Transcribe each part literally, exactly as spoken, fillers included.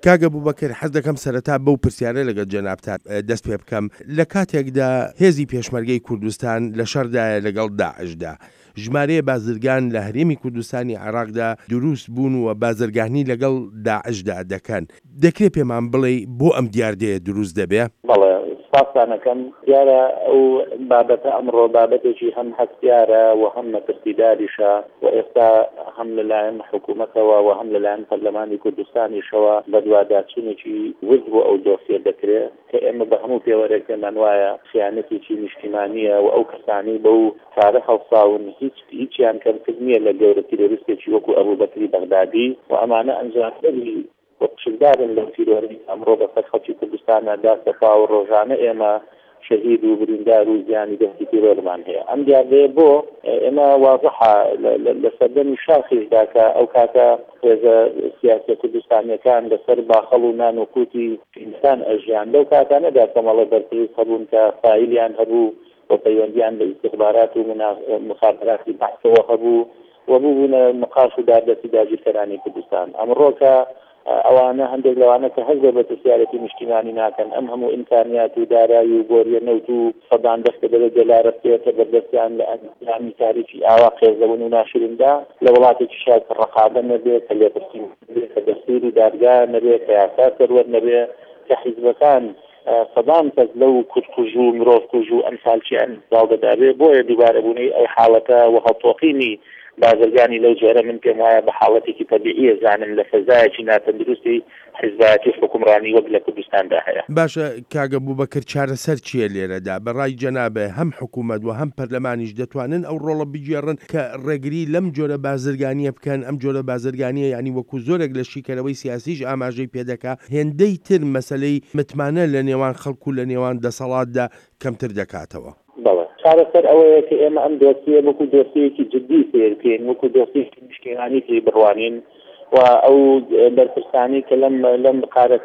کاگە بووبەکر حەز دەکەم سەرەتا بەو پرسیارە لەگەڵ جەنابتان دەست پێ بکەم. لە کاتێکدا هێزی پێشمەرگەی کوردستان لە شەردایە لەگەڵ داعشدا، ژمارەیە بازرگان لە هەرێمی کوردستانی عێراقدا دروست بوون و بازرگانی لەگەڵ داعشدا دەکەن. دەکرێت پێمان بڵێ بۆ ئەم دیاردەیە دروست دەبێ؟ بەڵێ سپاسانەکەم. دیارە ئەو بابەتە ئەمڕۆ بابەتێکی هەم هەستیارە و هەم مەترسیداریشە و ئێستا هەم لەلایەن حکوومەتەوە و هەم لەلایەن پەرلەمانی کوردستانیشەوە بە دوواداچوونێکی ورد بۆ ئەو دۆسیە دەکرێت کە ئێمە بە هەموو پێوەرێک پێمان وایە خیانەتێکی نیشتیمانیە و ئەو کەسانی بەو کارە هەڵساون هیچ هیچیان کەمتر نییە لە گەورە تیرۆریستێکی وەکو ئەبوبەکری بەغدادی و ئەمانە ئەنجامدەری وەقشدارن لەو تیرۆری ئەمڕۆ بەسەر خەڵکی کوردستانە داستەخا و ڕۆژانە ئێمە شەهید و بریندار و زیانی دەستی تیرۆرمان هەیە. ئەم دیاردەیە بۆ ئێمە واضحە لە سەردەمی شاخیشدا کە ئەو کاتە هێزە سیاسە کوردستانیەکان لەسەر باخەڵ و نان و قوتی ئینسان ئەژیان لەو کاتانەدا کەمەڵە بەرپرس هەبوون کە فایلیان هەبوو و پەیوەندیان لە ئیستیخبارات و مخابراتی بەحثەوە هەبوو و بووبوونە نقاش و دادەستی داگیرکەرانی کوردستان. ئەمڕۆ کە ئەوانە هەندێک لەوانە کە هەز بە سیارەتی نیشتیمانی ناکەن ئەم هەموو ئیمکانیات و دارایی و گۆریە نەوت و سەدان دەستە دەبێت جەلارە بکرێتە بەردەستیان لە ئەنجامی تاریکی ئاوا قێزەون و ناشریندا لە وڵاتێکی شاید کە ڕەقابە نەبێت کە لێپرسی نەبێت کە دەستور و دادگا نەبێت کە یاسا سەروەر نەبێت کە حیزبەکان سەدان کەس لەو کوردکوژ و مرۆڤ کوژ و ئەمسالچیان داڵدەدابێت بۆیە دووبارە بوونەی ئەو حاڵەتە و هەڵتۆقینی بازرگانی لەو جۆرە من پێم وایە بە حاڵەتێکی تەبیعیە زانم لە فەزایەکی ناتەندروستی حیزبایەتی حکومڕانی وەک لە کوردستاندا هەیە. باشە کاگە بووبەکر چارەسەر چییە لێرەدا؟ بەڕای جەنابێ هەم حکوومەت و هەم پەرلەمانیش دەتوانن ئەو ڕۆڵە بگێڕن کە ڕێگری لەم جۆرە بازرگانیە بکەن. ئەم جۆرە بازرگانیە ینی وەکو زۆرێک لە شیکەرەوەی سیاسیش ئاماژەی پێدەکا هێندەی تر مەسەلەی متمانە لە نێوان خەڵکو لە نێوان دەسەڵاتدا کەمتر دەکاتەوە. چارەسەر ئەوەیە کە ئێمە ئەم دۆسیە وەکو دۆسیەکی جدی سیر بکەین وەکو دۆسیەکی نیشتیمانی پێی بڕوانین و ئەو بەرپرسانی کە لەم لەم قارە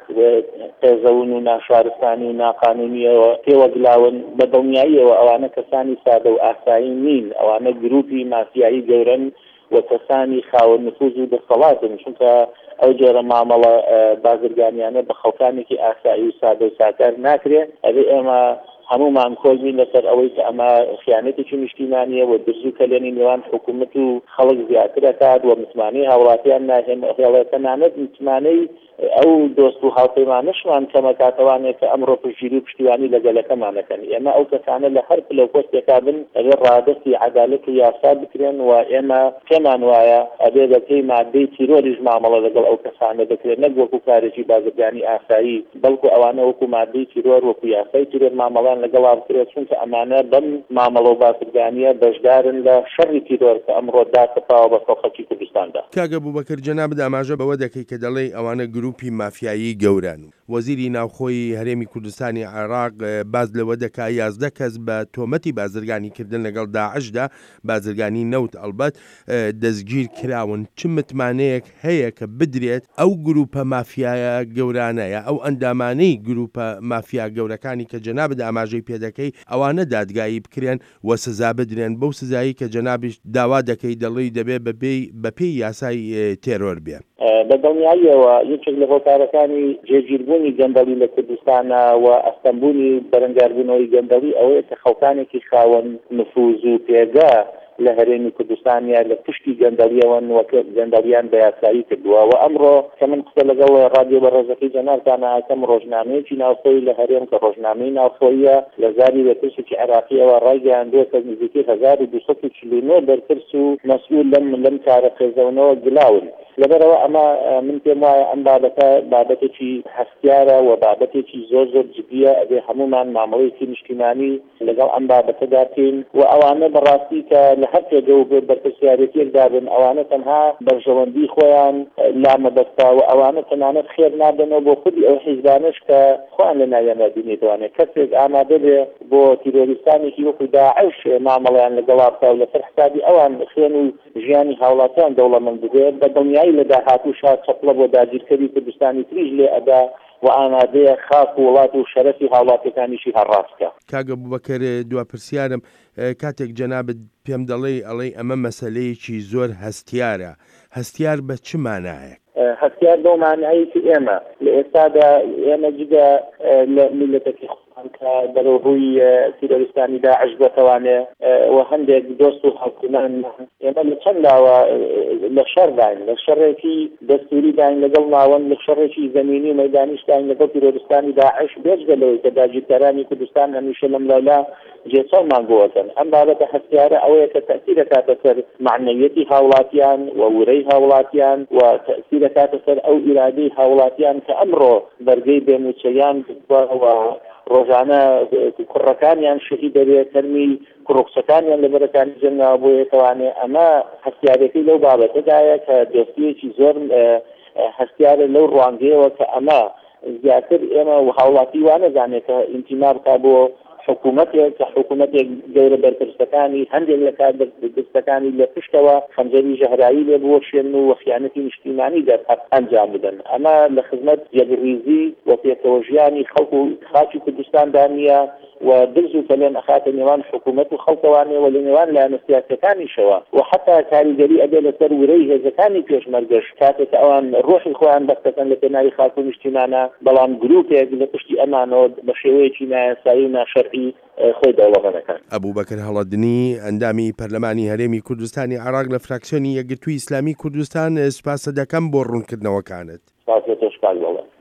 قێزەون و ناشارستانی و ناقانونیەوە پێوەگلاون بە دڵنیاییەوە ئەوانە کەسانی سادە و ئاسایی نین، ئەوانە گروپی مافیایی گەورن و کەسانی خاوەن نفوذ و دەسەڵاتن، چونکە ئەو جۆرە مامەڵە بازرگانیانە بە خەڵکانێکی ئاسایی و سادە و ساکار ناکرێت. ئەبێ ئێمە هەمومان کۆڵین لەسەر ئەوەی کە ئەمە خیانەتێکی نیشتیمانیە و دزووکە لێنی نێوان حکوومەت و خەڵک زیاتر دەکات و متمانەی هاوڵاتیان ناهێن هێڵەتەنانەت متمانەی ئەو دۆست و هاوپەیمانەشمان کەمەکاتەوانێت کە ئەمڕۆ پشگیری و پشتیوانی لەگەلەکەمانەکەن. ئێمە ئەو کەسانە لە هەر پلە پۆستێکا بن ئەبێ ڕادەستی عەدالەت و یاسا بکرێن و ئێمە پێمان وایە ئەبێ بەپێی مادەی تیرۆریش مامەڵە لەگەڵ ئەو کەسانە بکرێن، نەک وەکو کارێکی بازرگانی ئاسایی، بەڵکو ئەوانە وەکو مادەی تیرۆر وەکو یاسای تیرۆر مامەڵان لەگەڵا بکرێت، چونکە ئەمانە بەم مامەڵە و بازرگانیە بەشدارن لە شەڕی تیرۆر کە ئەمڕۆ داکەپاوە بە خەڵکی کوردستاندا. کاگە بووبەکر جەنابت ئاماژە بەوە دەکەی کە دەڵێ ئەوانە گروپی مافیایی گەورن. وەزیری ناوخۆی هەرێمی کوردستانی عێراق باز لەوە دەکا یازدە کەس بە تۆمەتی بازرگانی کردن لەگەڵ داعشدا، بازرگانی نەوت ئەلبەت دەستگیر کراون. چ متمانەیەک هەیە کە بدرێت ئەو گروپە مافیایە گەورانەیە ئەو ئەندامانەی گروپە مافیا گەورەکانی کە جەنابت ئاماژەی پێدەکەی ئەوانە دادگایی بکرێن و سزا بدرێن بەو سزایی کە جەنابیش داوا دەکەی دەڵێی دەبێت بەپێی یاسای تێرۆر بێ؟ بەدڵنیاییەوە یەکێک لە هۆکارەکانی جێگیربوونی گەندەڵی لە کوردستانە و ئەستەمبوونی بەرەنگاربوونەوەی گەندەڵی ئەوەیە کە خەڵکانێکی خاوەن نفوذ و پێگا لە هەرێمی کوردستانیا لە پشتی گەندەڵیەوەن وەکە گەندەڵیان بە یاسایی کردووە و ئەمڕۆ کە من قسە لەگەڵ ڕادیۆ بەڕێزەکەی جەنابتانە ئاکەم ڕۆژنامەیەکی ناوخۆیی لە هەرێم کە ڕۆژنامەی ناوخۆییە لە زاری بەرپرسێکی عێراقیەوە ڕایگەیاندووە کە نزیکەی هەزار و دووسەد و چل و نۆ بەرپرس و مەسئول لەم لەم کارە قێزەونەوە گلاون. لەبەرەوە ئەمە من پێم وایە ئەم بابەتە بابەتێکی هەستیارە و بابەتێکی زۆر زۆر جدیە، ئەبێ هەمومان مامەڵەیەکی نیشتیمانی لەگەڵ ئەم بابەتەدا بکەین و ئەوانە بەڕاستی کە لە هەر پێگە و بەرپرسیارەتیەکدا بن ئەوانە تەنها بەرژەوەندی خۆیان لامەبەستا و ئەوانە تەنانەت خێر نابنەوە بۆ خودی ئەو حیزبانش کە خۆیان لە ناویاندا بینێتوانێت کەسێک ئامادە بێ بۆ تیرۆریستانێکی وەکو داعش مامەڵەیان لەگەڵا بکا و لەسەر حسابی ئەوان خوێن و ژیانی هاوڵاتیان دەوڵەمەند ببێت بە دڵنیایی لە داهاتوو شاد چەپڵە بۆ داگیرکەری کوردستانی تریش لێ ئەدا و ئامادەیە خاک و وڵات و شەرەفی هاوڵاتیەکانیشی هەڕاستکە. کاگە بووبەکر دوا پرسیارم کاتێک جەنابت پێم دەڵێ ئەڵێ ئەمە مەسەلەیەکی زۆر هەستیارە، هەستیار بە چ مانایەک؟ هەستیار بۆ مانایی کە ئێمە لە ئێستادا ئێمە جگە لە میلەتێکی کە دەرەو ڕووی تیرۆریستانی داعش بتوانێ و هەندێک دۆست و حکومان ئێمە لە چەند لاوە لە شەڕ داین لە شەڕێکی دەستوری داین لەگەڵ ناوەند لە شەڕێکی زەمینی و مەیدانیش داین لەگەڵ تیرۆریستانی داعش بێجگە لەوەی کە داگیرکارانی کوردستان هەمیشە لەم لەولا جێچەڵمان بۆتن ئەم بابەتە هەستیارە ئەوەیە کە تەأثیر دەکاتە سەر معنەویەتی هاوڵاتیان و وورەی هاوڵاتیان و تەأثیر دەکاتە سەر ئەو ئیرادەی هاوڵاتیان کە ئەمڕۆ بەرگەی بێنوچەیان و ڕۆژانە کوڕەکانیان شەهید دەبێت تەرمی کوڕکسەکانیان لە بەرەکانی جەنگاوە بۆ یەکەوانێ ئەمە هەستیارەکەی لەو بابەتەدایە کە دۆستیەکی زۆر هەستیارە لەو ڕوانگەیەوە کە ئەمە زیاتر ئێمە و هاوڵاتی وانەزانێت کە ئینتیما بکا بۆ حکوومەتێک کە حکوومەتێک گەورە بەرپرسەکانی هەندێک لە کار بەرپرسەکانی لە پشتەوە خەنجەری ژەهرایی لێ بۆشێن و خیانەتی نیشتیمانی دەرهەت ئەنجام بدەن ئەمە لە خزمەت یەکریزی و پێکەوەژیانی خەڵک و خاچی کوردستاندا نییە و دڵ و کەلێن ئەخاتە نێوان حکوومەت و خەڵکەوانێ و لە نێوان لایەنە سیاسەکانیشەوە و حتا کاریگەری ئەبێ لەسەر وورەی هێزەکانی پێشمەرگەش کاتێک ئەوان ڕۆحی خۆیان بەستەکەن لە پێناوی خاک و نیشتیمانە بەڵام گروپێک لە پشتی ئەمانەوە بە شێوەیەکی نایاسایی و ناشەرعی خۆی دەوڵەمەەکان. ئەبوبەکر هەڵەدنی ئەندامی پەرلەمانی هەرێمی کوردستانی عێراق لە فراکسیۆنی یەکگرتووی ئیسلامی کوردستان سوپاس دەکەم بۆ ڕوونکردنەوەکانت. سپاس دەکەم.